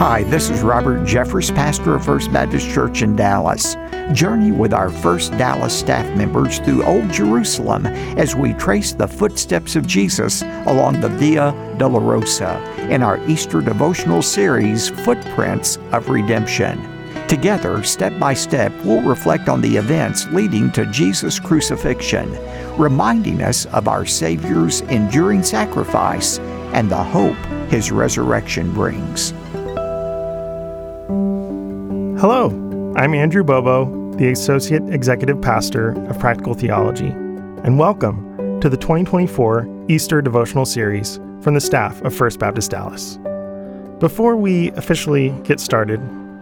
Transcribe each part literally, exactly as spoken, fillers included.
Hi, this is Robert Jeffress, pastor of First Baptist Church in Dallas. Journey with our First Dallas staff members through Old Jerusalem as we trace the footsteps of Jesus along the Via Dolorosa in our Easter devotional series, Footprints of Redemption. Together, step by step, we'll reflect on the events leading to Jesus' crucifixion, reminding us of our Savior's enduring sacrifice and the hope His resurrection brings. Hello, I'm Andrew Bobo, the Associate Executive Pastor of Practical Theology, and welcome to the twenty twenty-four Easter Devotional Series from the staff of First Baptist Dallas. Before we officially get started,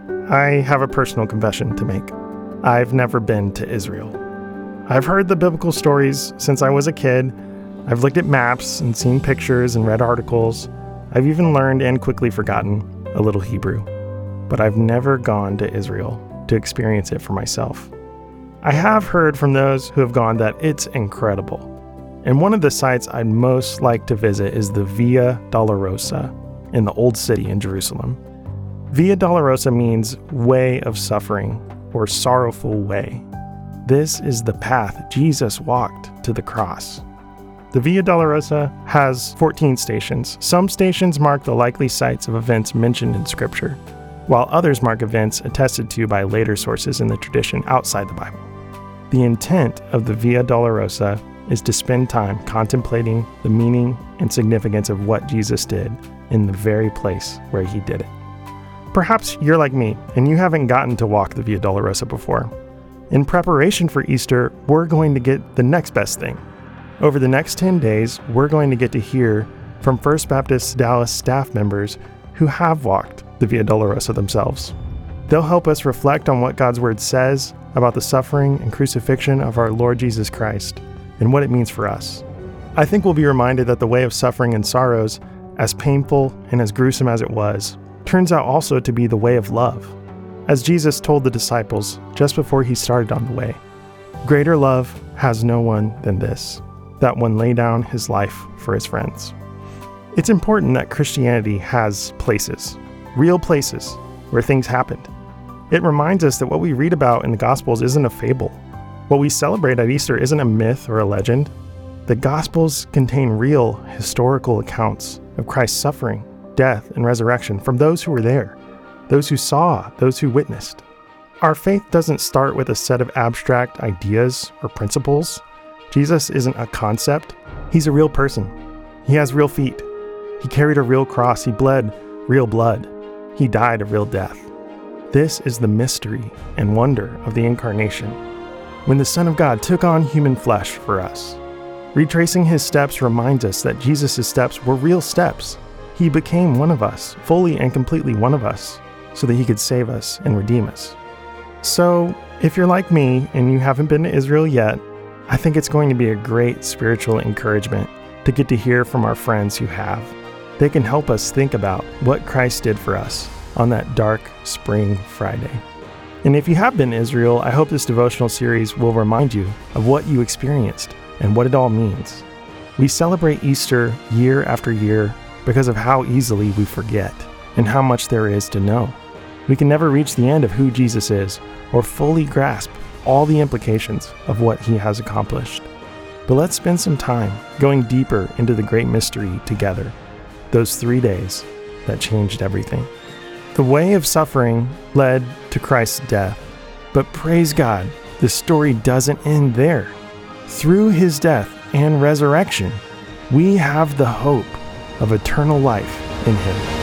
I have a personal confession to make. I've never been to Israel. I've heard the biblical stories since I was a kid. I've looked at maps and seen pictures and read articles. I've even learned and quickly forgotten a little Hebrew. But I've never gone to Israel to experience it for myself. I have heard from those who have gone that it's incredible. And one of the sites I'd most like to visit is the Via Dolorosa in the Old City in Jerusalem. Via Dolorosa means way of suffering or sorrowful way. This is the path Jesus walked to the cross. The Via Dolorosa has fourteen stations. Some stations mark the likely sites of events mentioned in Scripture, while others mark events attested to by later sources in the tradition outside the Bible. The intent of the Via Dolorosa is to spend time contemplating the meaning and significance of what Jesus did in the very place where he did it. Perhaps you're like me and you haven't gotten to walk the Via Dolorosa before. In preparation for Easter, we're going to get the next best thing. Over the next ten days, we're going to get to hear from First Baptist Dallas staff members who have walked the Via Dolorosa themselves. They'll help us reflect on what God's Word says about the suffering and crucifixion of our Lord Jesus Christ and what it means for us. I think we'll be reminded that the way of suffering and sorrows, as painful and as gruesome as it was, turns out also to be the way of love. As Jesus told the disciples just before he started on the way, "Greater love has no one than this, that one lay down his life for his friends." It's important that Christianity has places, real places, where things happened. It reminds us that what we read about in the Gospels isn't a fable. What we celebrate at Easter isn't a myth or a legend. The Gospels contain real historical accounts of Christ's suffering, death, and resurrection from those who were there, those who saw, those who witnessed. Our faith doesn't start with a set of abstract ideas or principles. Jesus isn't a concept. He's a real person. He has real feet. He carried a real cross. He bled real blood. He died a real death. This is the mystery and wonder of the Incarnation, when the Son of God took on human flesh for us. Retracing his steps reminds us that Jesus' steps were real steps. He became one of us, fully and completely one of us, so that he could save us and redeem us. So, if you're like me and you haven't been to Israel yet, I think it's going to be a great spiritual encouragement to get to hear from our friends who have. They can help us think about what Christ did for us on that dark spring Friday. And if you have been to Israel, I hope this devotional series will remind you of what you experienced and what it all means. We celebrate Easter year after year because of how easily we forget and how much there is to know. We can never reach the end of who Jesus is or fully grasp all the implications of what he has accomplished. But let's spend some time going deeper into the great mystery together, those three days that changed everything. The way of suffering led to Christ's death, but praise God, the story doesn't end there. Through his death and resurrection, we have the hope of eternal life in him.